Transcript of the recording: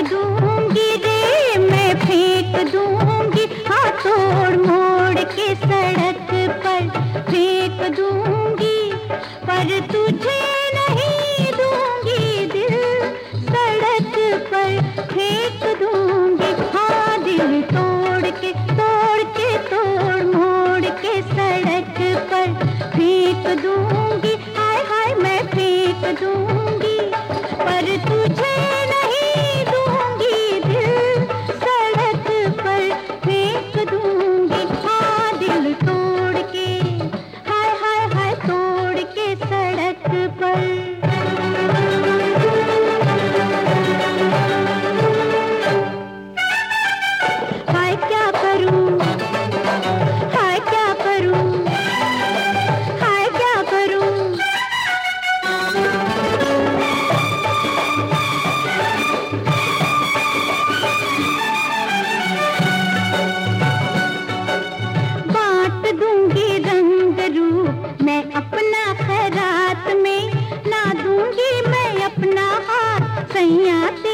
दूंगी रे, मैं फेंक दूंगी, हाँ तोड़ मोड़ के सड़क पर फेंक दूंगी, पर तुझे नहीं दूंगी दिल, सड़क पर फेंक दूंगी। हाँ दिल तोड़ के तोड़ मोड़ के सड़क पर फेंक दूंगी, हाय हाय मैं फेंक दूंगी, पर तुझे नहीं दूंगी दिल, सड़क पर फेंक दूंगी। हाँ दिल तोड़ के, हाय हाय हाय तोड़ के सड़क पर। हाय क्या करूं, हाय क्या करूं, हाय क्या करूं। बांट दूंगी रंग रूप मैं अपना खैरात में, ना दूंगी मैं अपना हाथ सैया